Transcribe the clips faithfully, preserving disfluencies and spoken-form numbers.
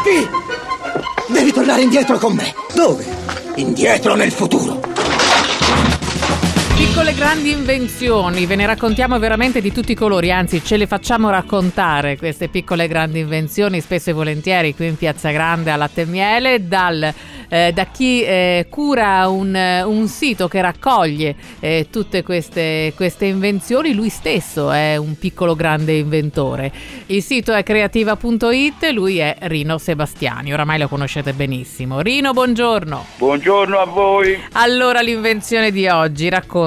Papi! Devi tornare indietro con me. Dove? Indietro nel futuro. Piccole grandi invenzioni, ve ne raccontiamo veramente di tutti i colori, anzi ce le facciamo raccontare queste piccole grandi invenzioni spesso e volentieri qui in Piazza Grande a Latte e Miele dal, eh, da chi eh, cura un, un sito che raccoglie eh, tutte queste, queste invenzioni. Lui stesso è un piccolo grande inventore. Il sito è creativa punto it, lui è Rino Sebastiani, oramai lo conoscete benissimo. Rino, buongiorno. Buongiorno a voi. Allora, l'invenzione di oggi, raccontacela.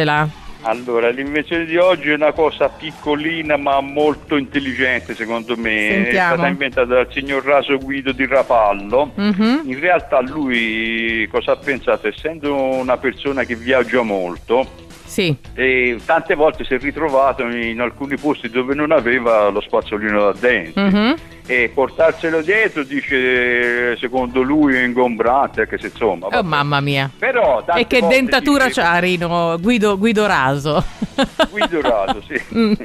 Allora, l'invenzione di oggi è una cosa piccolina ma molto intelligente, secondo me. Sentiamo. È stata inventata dal signor Raso Guido di Rapallo. Mm-hmm. In realtà lui cosa ha pensato? Essendo una persona che viaggia molto, sì, e tante volte si è ritrovato in alcuni posti dove non aveva lo spazzolino da denti. mm-hmm. E portarselo dietro, dice, secondo lui è ingombrante, anche se insomma. Oh, mamma mia. Però, e che volte dentatura dice, c'ha Rino Guido, Guido Raso? Guido Raso, sì.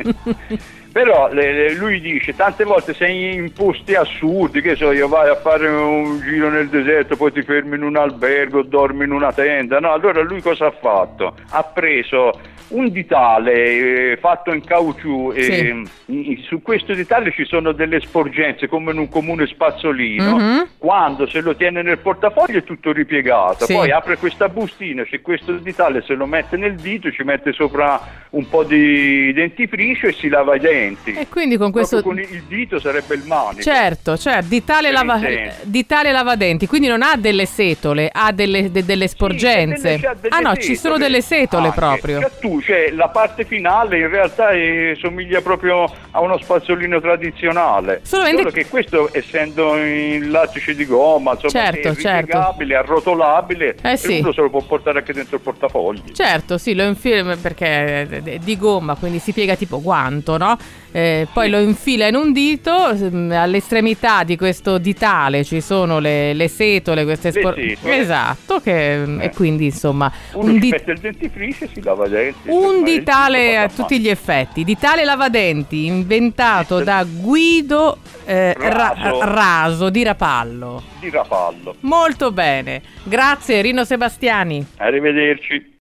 Però le, le, lui dice tante volte sei in posti assurdi, che so io, vai a fare un giro nel deserto, poi ti fermi in un albergo, dormi in una tenda, no? Allora lui cosa ha fatto? Ha preso un ditale eh, fatto in caucciù e Sì. eh, su questo ditale ci sono delle sporgenze come in un comune spazzolino. Mm-hmm. Quando se lo tiene nel portafoglio è tutto ripiegato, Sì. poi apre questa bustina, c'è questo ditale, se lo mette nel dito, ci mette sopra un po' di dentifricio e si lava i denti. E quindi con questo... Proprio con il dito sarebbe il manico. Certo, cioè ditale, Per lava... intendere. ditale lavadenti, quindi non ha delle setole, ha delle, de- delle sporgenze. Sì, c'ha delle ah no, setole. ci sono delle setole Anche. proprio. Cioè, tu, cioè, la parte finale in realtà è, somiglia proprio a uno spazzolino tradizionale. Solamente- Solo che questo, essendo in lattice di gomma, insomma, Certo, è ripiegabile, arrotolabile, Eh sì. e uno se lo può portare anche dentro il portafogli. Certo, sì, lo infila perché è di gomma, quindi si piega tipo guanto, no? Eh, poi Sì. lo infila in un dito, ehm, all'estremità di questo ditale ci sono le, le setole, queste Le spor- setole. Esatto, che, Eh. e quindi insomma Uno un, ci di- mette il dentifricio e si lava i denti. un insomma, il ditale dito a fa tutti gli effetti, ditale lavadenti inventato Sì. da Guido eh, Ra- Raso. Raso di Rapallo. di Rapallo. Molto bene, grazie Rino Sebastiani. Arrivederci.